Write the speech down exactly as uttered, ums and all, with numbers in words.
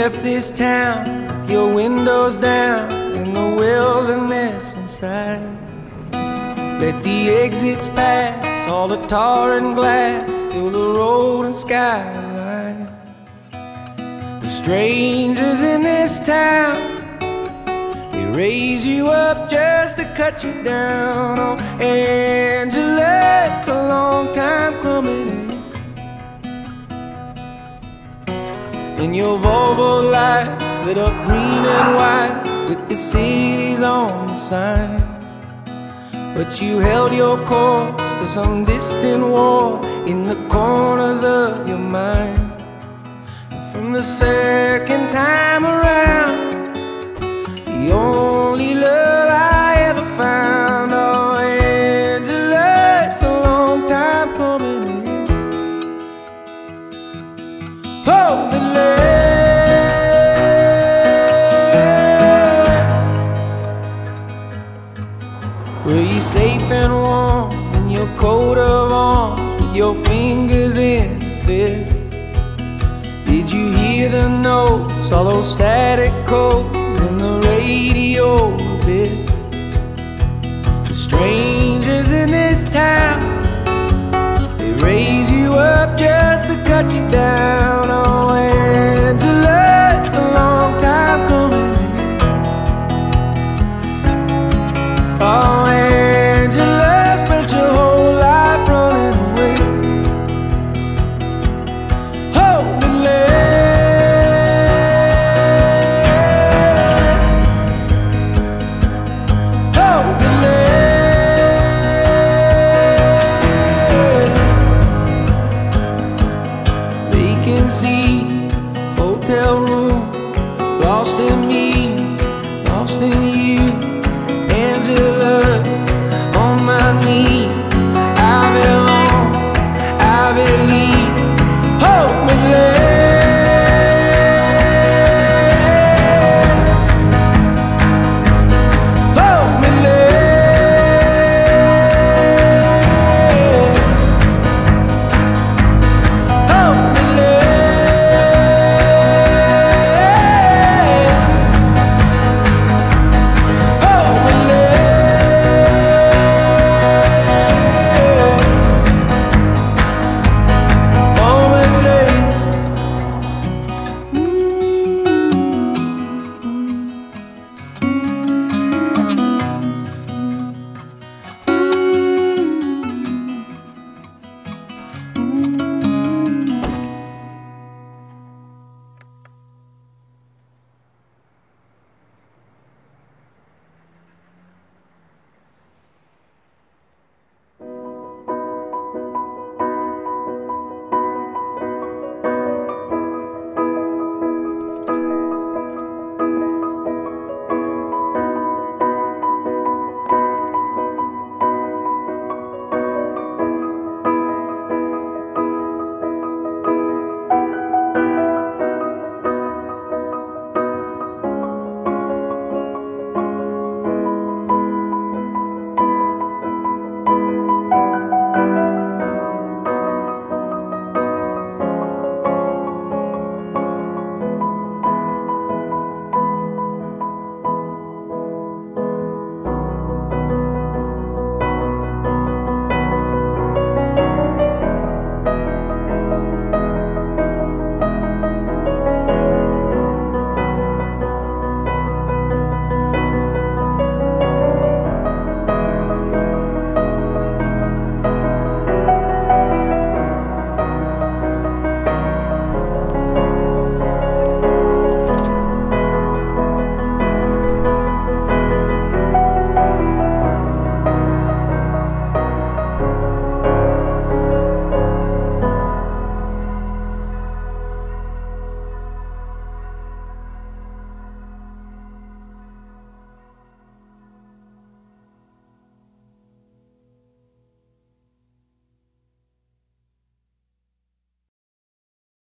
left this town with your windows down and the wilderness inside. Let the exits pass, all the tar and glass, till the road and skyline. The strangers in this town, they raise you up just to cut you down. Oh, Angela, it's a long time coming in. And your Volvo lights lit up green and white with the cities on the signs. But you held your course to some distant war in the corners of your mind. And from the second time around, the only love I ever found. Oh, Angela, it's a long time coming in. Hold it last. Were you safe and warm in your coat of arms with your fingers in the fist? Did you hear the notes, all those static codes in the radio bits? The strangers in this town, they raise you up just to cut you down. Oh, Angela, it's a long time coming. Oh, Angela, spent your whole life running away. Hold me last. Hold me last. Vacancy, hotel room, lost in me, lost in you.